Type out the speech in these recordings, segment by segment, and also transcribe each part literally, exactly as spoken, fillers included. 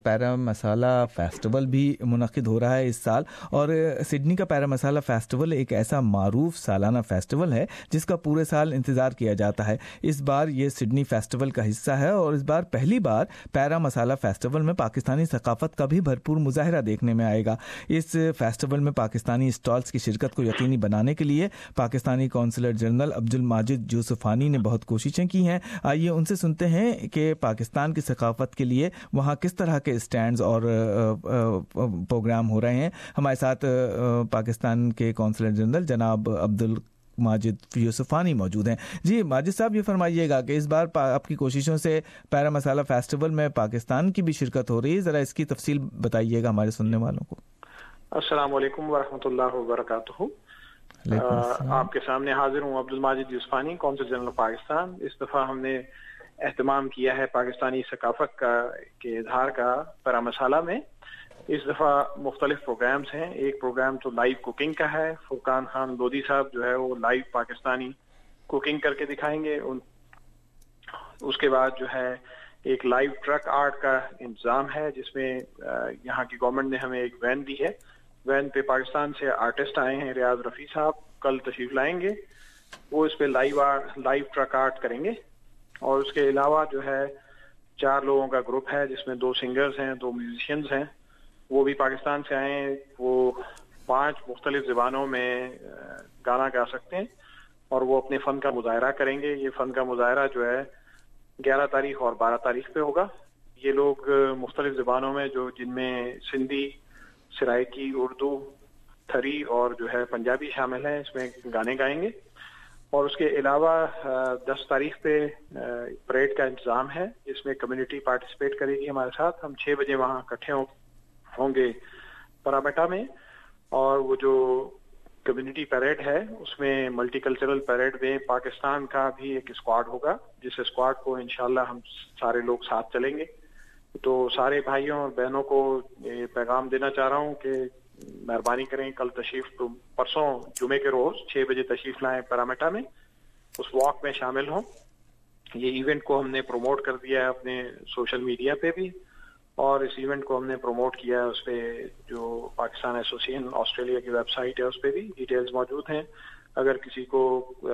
پیرا مسالہ festival بھی منعقد ہو رہا ہے اس سال، اور سڈنی کا پیرا مسالہ فیسٹیول ایک ایسا معروف سالانہ فیسٹیول ہے جس کا پورے سال انتظار کیا جاتا ہے۔ اس بار یہ سڈنی فیسٹیول کا حصہ ہے، اور اس بار پہلی بار پیرا مسالہ فیسٹیول میں پاکستانی ثقافت کا بھی بھرپور مظاہرہ دیکھنے میں آئے گا۔ اس فیسٹیول میں پاکستانی اسٹالز کی شرکت کو یقینی بنانے کے لیے پاکستانی قونصلر جنرل عبدالماجد یوسفانی نے بہت کوششیں کی ہیں۔ آئیے ان سے سنتے ہیں کہ پاکستان کی ثقافت کے لیے وہاں کس طرح کے اسٹینڈز اور پروگرام ہو رہے ہیں۔ ہمارے ساتھ پاکستان کے قونصلر جنرل جناب عبدالماجد یوسفانی موجود ہیں۔ جی ماجد صاحب، یہ فرمائیے گا کہ اس بار آپ کی کوششوں سے پیرا مسالہ فیسٹیول میں پاکستان کی بھی شرکت ہو رہی ہے، ذرا اس کی تفصیل بتائیے گا ہمارے سننے والوں کو۔ السلام علیکم ورحمۃ اللہ وبرکاتہ۔ آپ کے سامنے حاضر ہوں عبدالماجد یوسفانی، قونصل جنرل پاکستان۔ اس دفعہ ہم نے اہتمام کیا ہے پاکستانی ثقافت کا کے اظہار کا پیرا مسالہ میں۔ اس دفعہ مختلف پروگرامز ہیں۔ ایک پروگرام تو لائیو کوکنگ کا ہے، فرقان خان لودھی صاحب جو ہے وہ لائیو پاکستانی کوکنگ کر کے دکھائیں گے۔ اس کے بعد جو ہے ایک لائیو ٹرک آرٹ کا انتظام ہے، جس میں یہاں کی گورنمنٹ نے ہمیں ایک وین دی ہے۔ وین پہ پاکستان سے آرٹسٹ آئے ہیں، ریاض رفیع صاحب کل تشریف لائیں گے، وہ اس پہ لائیو لائیو ٹرک آرٹ کریں گے۔ اور اس کے علاوہ جو ہے چار لوگوں کا گروپ ہے، جس میں دو سنگرز ہیں، دو میوزیشینز ہیں، وہ بھی پاکستان سے آئے ہیں۔ وہ پانچ مختلف زبانوں میں گانا گا سکتے ہیں اور وہ اپنے فن کا مظاہرہ کریں گے۔ یہ فن کا مظاہرہ جو ہے گیارہ تاریخ اور بارہ تاریخ پہ ہوگا۔ یہ لوگ مختلف زبانوں میں، جو جن میں سندھی، سرائکی، اردو، تھری اور جو ہے پنجابی شامل ہیں، اس میں گانے گائیں گے۔ اور اس کے علاوہ دس تاریخ پہ پریڈ کا انتظام ہے، جس میں کمیونٹی پارٹیسپیٹ کرے گی ہمارے ساتھ۔ ہم چھ بجے وہاں اکٹھے ہوں گے پرامیٹا میں، اور وہ جو کمیونٹی پیریڈ ہے اس میں ملٹی کلچرل پیریڈ میں پاکستان کا بھی ایک اسکواڈ ہوگا، جس اسکواڈ کو انشاءاللہ ہم سارے لوگ ساتھ چلیں گے۔ تو سارے بھائیوں اور بہنوں کو یہ پیغام دینا چاہ رہا ہوں کہ مہربانی کریں، کل تشریف پرسوں جمعے کے روز چھ بجے تشریف لائیں پیرامیٹا میں، اس واک میں شامل ہوں۔ یہ ایونٹ کو ہم نے پروموٹ کر دیا ہے اپنے سوشل میڈیا پہ بھی، اور اس ایونٹ کو ہم نے پروموٹ کیا ہے اس پہ جو پاکستان ایسوسی ایشن آسٹریلیا کی ویب سائٹ ہے، اس پہ بھی ڈیٹیلز موجود ہیں۔ اگر کسی کو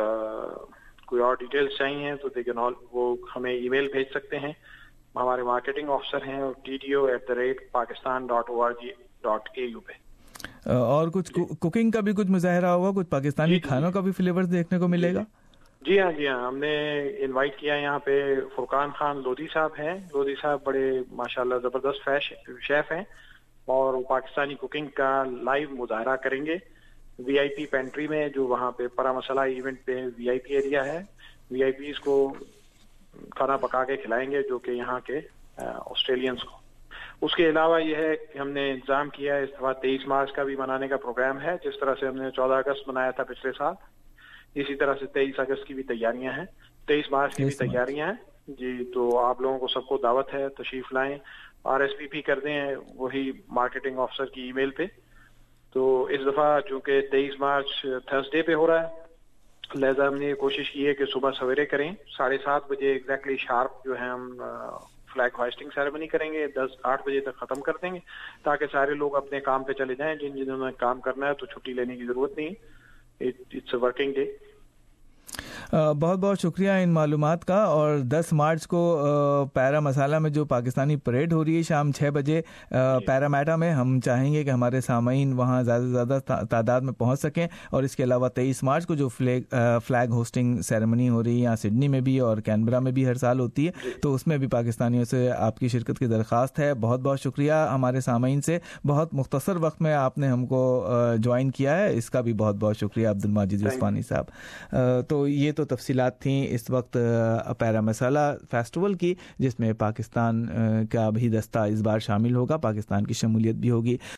کوئی اور ڈیٹیلز چاہیے تو دیکھیں وہ ہمیں ای میل بھیج سکتے ہیں۔ ہمارے مارکیٹنگ آفیسر ہیں T D O at the rate Pakistan dot O R G dot A U پہ۔ اور کچھ کوکنگ کا بھی کچھ مظاہرہ ہوگا، کچھ پاکستانی کھانوں کا بھی فلیورز دیکھنے کو ملے گا؟ جی ہاں جی ہاں ہم نے انوائٹ کیا یہاں پہ فرقان خان لودھی صاحب ہیں۔ لودھی صاحب بڑے ماشاءاللہ زبردست شیف ہیں، اور وہ پاکستانی کوکنگ کا لائیو مظاہرہ کریں گے وی آئی پی پینٹری میں، جو وہاں پہ پرا مسالہ ایونٹ پہ وی آئی پی ایریا ہے۔ وی آئی پیز کو کھانا پکا کے کھلائیں گے، جو کہ یہاں کے آسٹریلینس کو۔ اس کے علاوہ یہ ہے کہ ہم نے انتظام کیا ہے اس دفعہ تیئیس مارچ کا بھی منانے کا پروگرام ہے، جس طرح سے ہم نے چودہ اگست منایا تھا پچھلے سال، اسی طرح سے تیئیس اگست کی بھی تیاریاں ہیں، تیئیس مارچ کی بھی تیاریاں ہیں جی۔ تو آپ لوگوں کو سب کو دعوت ہے، تشریف لائیں۔ آر ایس پی پی کر دیں وہی مارکیٹنگ آفیسر کی ای میل پہ۔ تو اس دفعہ چونکہ تیئیس مارچ تھرسڈے پہ ہو رہا ہے، لہذا ہم نے یہ کوشش کی ہے کہ صبح سویرے کریں، ساڑھے سات بجے ایگزیکٹلی شارپ جو ہے ہم فلیگ ہائسٹنگ سیریمنی کریں گے، دس آٹھ بجے تک ختم کر دیں گے، تاکہ سارے لوگ اپنے کام پہ چلے جائیں۔ جن جنہوں نے کام کرنا ہے تو چھٹی لینے کی ضرورت نہیں، اٹس اے ورکنگ ڈے۔ بہت بہت شکریہ ان معلومات کا۔ اور دس مارچ کو پیرا مسالہ میں جو پاکستانی پریڈ ہو رہی ہے شام چھ بجے پیرامیٹا میں، ہم چاہیں گے کہ ہمارے سامعین وہاں زیادہ سے زیادہ تعداد میں پہنچ سکیں۔ اور اس کے علاوہ تیئیس مارچ کو جو فلیگ فلیگ ہوسٹنگ سیریمنی ہو رہی ہے یہاں سڈنی میں بھی اور کینبرا میں بھی ہر سال ہوتی ہے، تو اس میں بھی پاکستانیوں سے آپ کی شرکت کی درخواست ہے۔ بہت بہت شکریہ ہمارے سامعین سے، بہت مختصر وقت میں آپ نے ہم کو جوائن کیا ہے، اس کا بھی بہت بہت شکریہ عبدالماجد یوسفانی صاحب۔ تو یہ تو تفصیلات تھیں اس وقت پیرا مسالہ فیسٹیول کی، جس میں پاکستان کا بھی دستہ اس بار شامل ہوگا، پاکستان کی شمولیت بھی ہوگی۔